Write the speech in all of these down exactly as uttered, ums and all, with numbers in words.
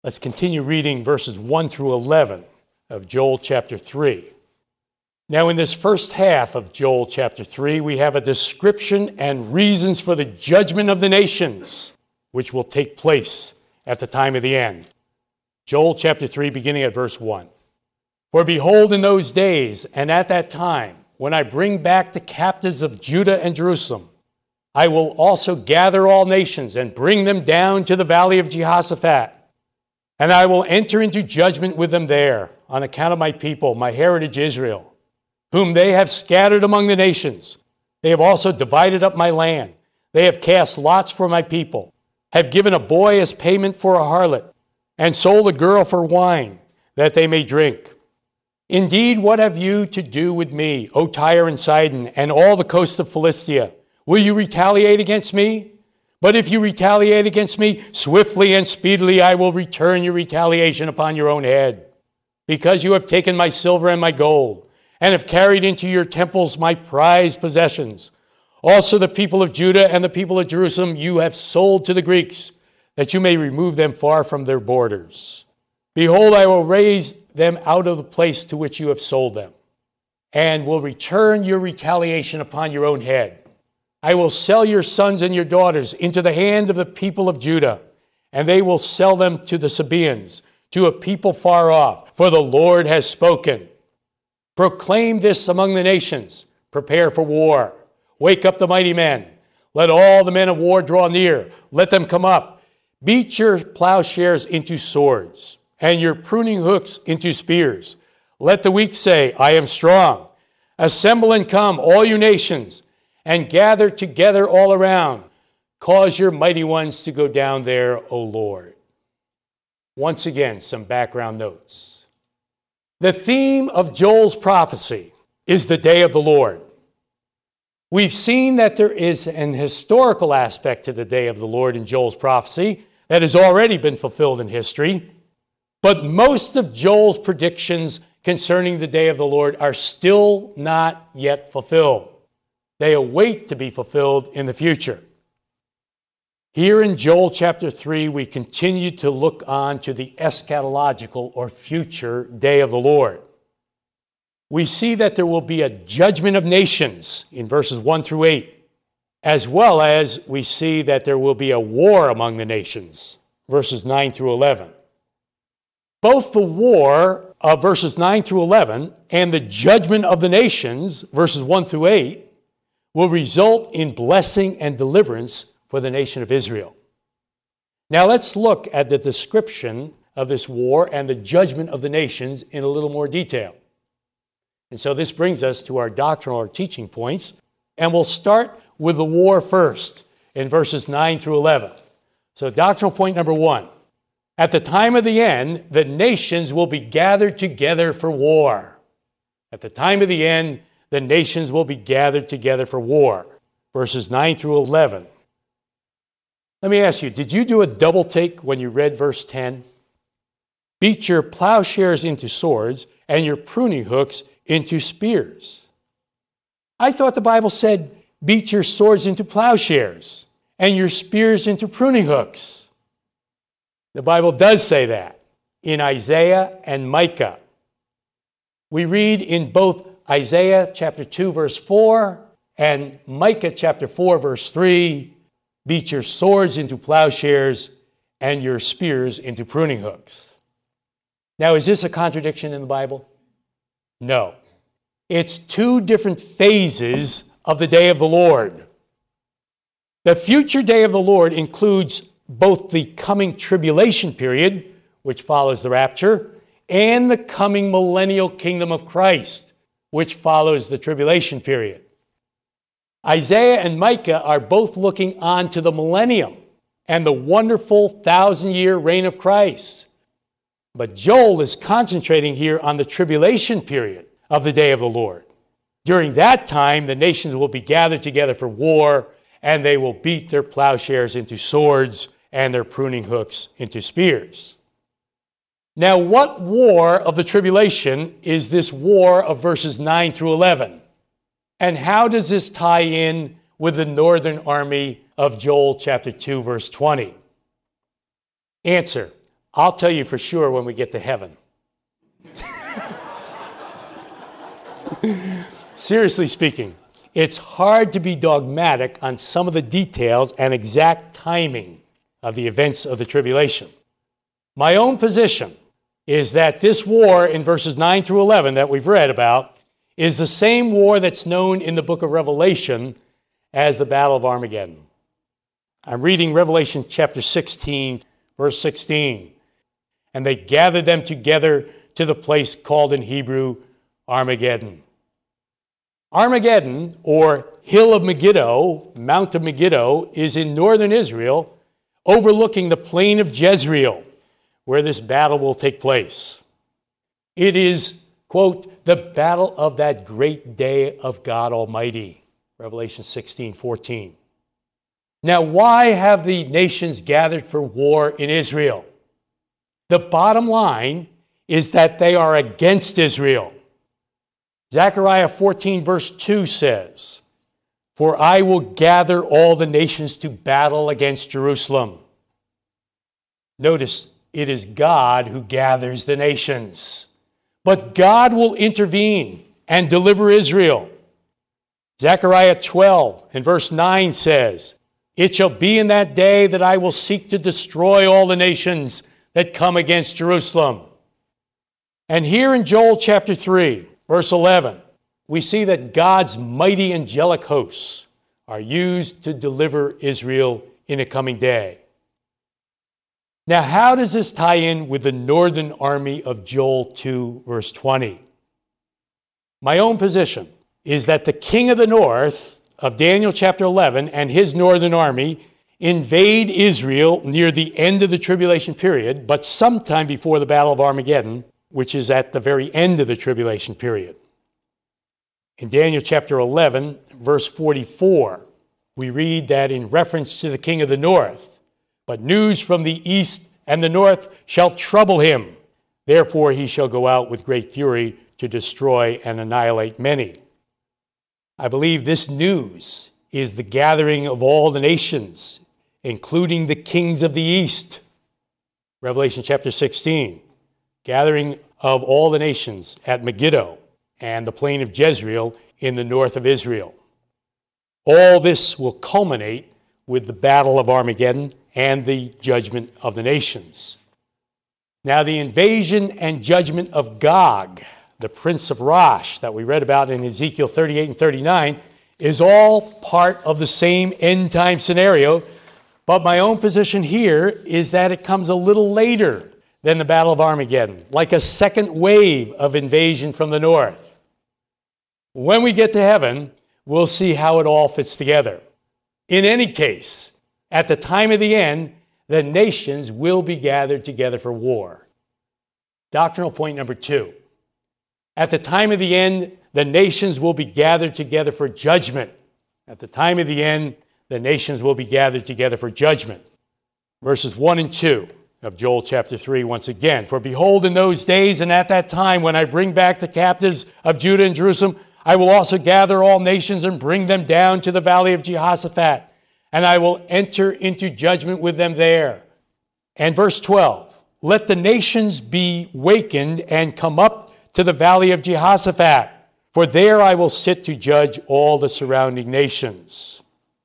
Let's continue reading verses one through eleven of Joel chapter three. Now, in this first half of Joel chapter three, we have a description and reasons for the judgment of the nations, which will take place at the time of the end. Joel chapter three, beginning at verse one. For behold, in those days and at that time, when I bring back the captives of Judah and Jerusalem, I will also gather all nations and bring them down to the valley of Jehoshaphat. And I will enter into judgment with them there on account of my people, my heritage Israel, whom they have scattered among the nations. They have also divided up my land. They have cast lots for my people, have given a boy as payment for a harlot, and sold a girl for wine, that they may drink. Indeed, what have you to do with me, O Tyre and Sidon, and all the coasts of Philistia? Will you retaliate against me? But if you retaliate against me, swiftly and speedily I will return your retaliation upon your own head. Because you have taken my silver and my gold, and have carried into your temples my prized possessions. Also the people of Judah and the people of Jerusalem you have sold to the Greeks, that you may remove them far from their borders. Behold, I will raise them out of the place to which you have sold them, and will return your retaliation upon your own head. I will sell your sons and your daughters into the hand of the people of Judah, and they will sell them to the Sabaeans, to a people far off, for the Lord has spoken. Proclaim this among the nations. Prepare for war. Wake up the mighty men. Let all the men of war draw near. Let them come up. Beat your plowshares into swords, and your pruning hooks into spears. Let the weak say, I am strong. Assemble and come, all you nations, and gather together all around. Cause your mighty ones to go down there, O Lord. Once again, some background notes. The theme of Joel's prophecy is the day of the Lord. We've seen that there is an historical aspect to the day of the Lord in Joel's prophecy that has already been fulfilled in history, but most of Joel's predictions concerning the day of the Lord are still not yet fulfilled. They await to be fulfilled in the future. Here in Joel chapter three, we continue to look on to the eschatological or future day of the Lord. We see that there will be a judgment of nations in verses one through eight, as well as we see that there will be a war among the nations, verses nine through eleven. Both the war of verses nine through eleven and the judgment of the nations, verses one through eight, will result in blessing and deliverance for the nation of Israel. Now let's look at the description of this war and the judgment of the nations in a little more detail. And so this brings us to our doctrinal or teaching points, and we'll start with the war first in verses nine through eleven. So doctrinal point number one. At the time of the end, the nations will be gathered together for war. At the time of the end, the nations will be gathered together for war. Verses nine through eleven. Let me ask you, did you do a double take when you read verse ten? Beat your plowshares into swords and your pruning hooks into spears. I thought the Bible said, beat your swords into plowshares and your spears into pruning hooks. The Bible does say that in Isaiah and Micah. We read in both Isaiah chapter two, verse four, and Micah chapter four, verse three, beat your swords into plowshares and your spears into pruning hooks. Now, is this a contradiction in the Bible? No. It's two different phases of the day of the Lord. The future day of the Lord includes both the coming tribulation period, which follows the rapture, and the coming millennial kingdom of Christ, which follows the tribulation period. Isaiah and Micah are both looking on to the millennium and the wonderful thousand-year reign of Christ. But Joel is concentrating here on the tribulation period of the day of the Lord. During that time, the nations will be gathered together for war, and they will beat their plowshares into swords and their pruning hooks into spears. Now, what war of the tribulation is this war of verses nine through eleven? And how does this tie in with the northern army of Joel chapter two, verse twenty? Answer: I'll tell you for sure when we get to heaven. Seriously speaking, it's hard to be dogmatic on some of the details and exact timing of the events of the tribulation. My own position is that this war in verses nine through eleven that we've read about is the same war that's known in the book of Revelation as the Battle of Armageddon. I'm reading Revelation chapter sixteen, verse sixteen. And they gathered them together to the place called in Hebrew Armageddon. Armageddon, or Hill of Megiddo, Mount of Megiddo, is in northern Israel, overlooking the plain of Jezreel, where this battle will take place. It is, quote, the battle of that great day of God Almighty, Revelation sixteen fourteen. Now, why have the nations gathered for war in Israel? The bottom line is that they are against Israel. Zechariah fourteen verse two says, "For I will gather all the nations to battle against Jerusalem." Notice, it is God who gathers the nations. But God will intervene and deliver Israel. Zechariah twelve and verse nine says, "It shall be in that day that I will seek to destroy all the nations that come against Jerusalem." And here in Joel chapter three, verse eleven, we see that God's mighty angelic hosts are used to deliver Israel in a coming day. Now, how does this tie in with the northern army of Joel two, verse twenty? My own position is that the king of the north of Daniel chapter eleven and his northern army invade Israel near the end of the tribulation period, but sometime before the Battle of Armageddon, which is at the very end of the tribulation period. In Daniel chapter eleven, verse forty-four, we read that in reference to the king of the north, "But news from the east and the north shall trouble him. Therefore he shall go out with great fury to destroy and annihilate many." I believe this news is the gathering of all the nations, including the kings of the east. Revelation chapter sixteen, gathering of all the nations at Megiddo and the plain of Jezreel in the north of Israel. All this will culminate with the Battle of Armageddon and the judgment of the nations. Now, the invasion and judgment of Gog, the prince of Rosh, that we read about in Ezekiel thirty-eight and thirty-nine, is all part of the same end-time scenario, but my own position here is that it comes a little later than the Battle of Armageddon, like a second wave of invasion from the north. When we get to heaven, we'll see how it all fits together. In any case, at the time of the end, the nations will be gathered together for war. Doctrinal point number two. At the time of the end, the nations will be gathered together for judgment. At the time of the end, the nations will be gathered together for judgment. Verses one and two of Joel chapter three once again. "For behold, in those days and at that time, when I bring back the captives of Judah and Jerusalem, I will also gather all nations and bring them down to the valley of Jehoshaphat, and I will enter into judgment with them there." And verse twelve, "Let the nations be wakened and come up to the valley of Jehoshaphat, for there I will sit to judge all the surrounding nations."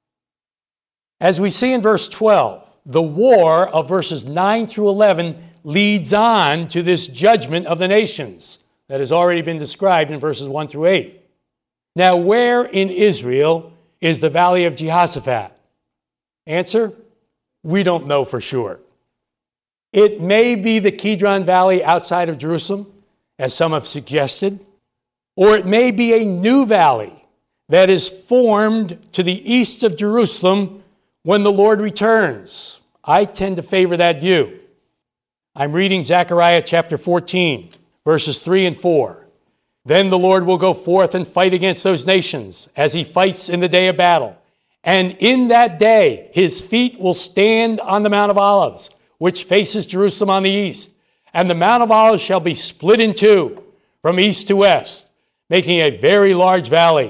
As we see in verse twelve, the war of verses nine through eleven leads on to this judgment of the nations that has already been described in verses one through eight. Now, where in Israel is the valley of Jehoshaphat? Answer, we don't know for sure. It may be the Kidron Valley outside of Jerusalem, as some have suggested, or it may be a new valley that is formed to the east of Jerusalem when the Lord returns. I tend to favor that view. I'm reading Zechariah chapter fourteen, verses three and four. "Then the Lord will go forth and fight against those nations, as he fights in the day of battle. And in that day his feet will stand on the Mount of Olives, which faces Jerusalem on the east. And the Mount of Olives shall be split in two, from east to west, making a very large valley."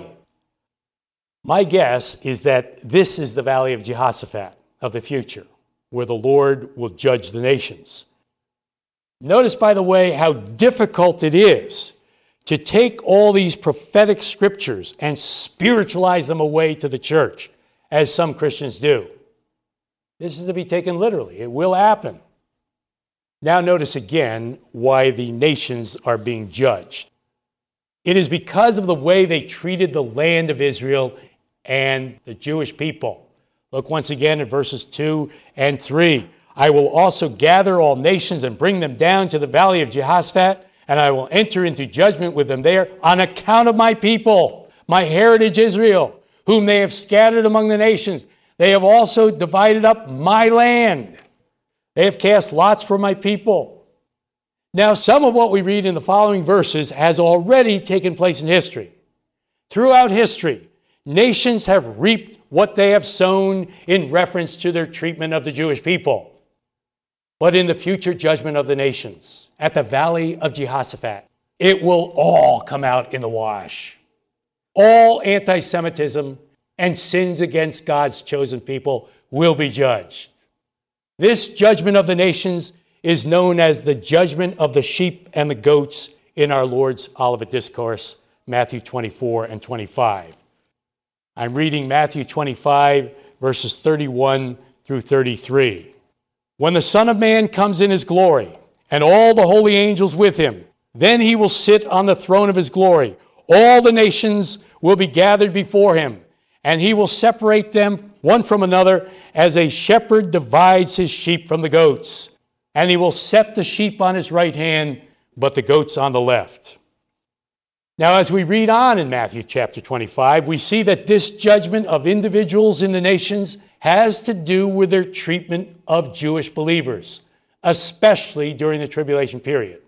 My guess is that this is the valley of Jehoshaphat of the future, where the Lord will judge the nations. Notice, by the way, how difficult it is to take all these prophetic scriptures and spiritualize them away to the church, as some Christians do. This is to be taken literally. It will happen. Now notice again why the nations are being judged. It is because of the way they treated the land of Israel and the Jewish people. Look once again at verses two and three. I will also gather all nations and bring them down to the valley of Jehoshaphat, and I will enter into judgment with them there on account of my people, my heritage Israel, whom they have scattered among the nations. They have also divided up my land. They have cast lots for my people. Now, some of what we read in the following verses has already taken place in history. Throughout history, nations have reaped what they have sown in reference to their treatment of the Jewish people. But in the future judgment of the nations, at the valley of Jehoshaphat, it will all come out in the wash. All anti-Semitism and sins against God's chosen people will be judged. This judgment of the nations is known as the judgment of the sheep and the goats in our Lord's Olivet Discourse, Matthew twenty-four and twenty-five. I'm reading Matthew twenty-five, verses thirty-one through thirty-three. When the Son of Man comes in his glory, and all the holy angels with him, then he will sit on the throne of his glory. All the nations will be gathered before him, and he will separate them one from another as a shepherd divides his sheep from the goats. And he will set the sheep on his right hand, but the goats on the left. Now, as we read on in Matthew chapter twenty-five, we see that this judgment of individuals in the nations has to do with their treatment of Jewish believers, especially during the tribulation period.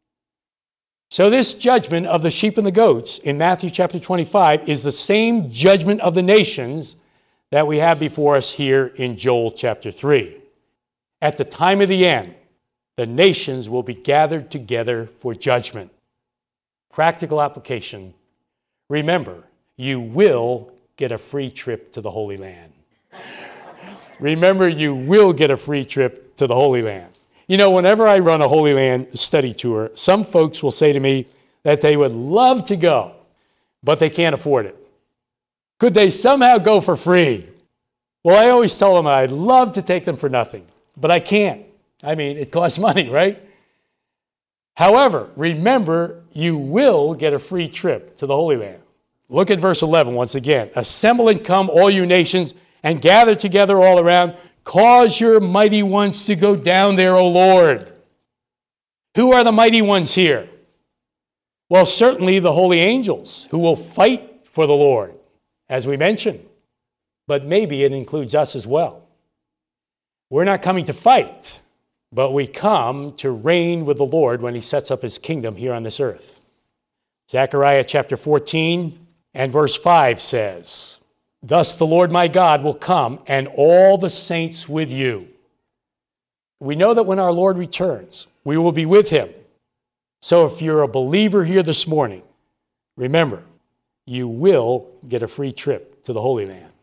So this judgment of the sheep and the goats in Matthew chapter twenty-five is the same judgment of the nations that we have before us here in Joel chapter three. At the time of the end, the nations will be gathered together for judgment. Practical application. Remember, you will get a free trip to the Holy Land. Remember, you will get a free trip to the Holy Land. You know, whenever I run a Holy Land study tour, some folks will say to me that they would love to go, but they can't afford it. Could they somehow go for free? Well, I always tell them I'd love to take them for nothing, but I can't. I mean, it costs money, right? However, remember, you will get a free trip to the Holy Land. Look at verse eleven once again. Assemble and come, all you nations, and gather together all around. Cause your mighty ones to go down there, O Lord. Who are the mighty ones here? Well, certainly the holy angels who will fight for the Lord, as we mentioned. But maybe it includes us as well. We're not coming to fight, but we come to reign with the Lord when he sets up his kingdom here on this earth. Zechariah chapter fourteen and verse five says, Thus the Lord my God will come, and all the saints with you. We know that when our Lord returns, we will be with him. So if you're a believer here this morning, remember, you will get a free trip to the Holy Land.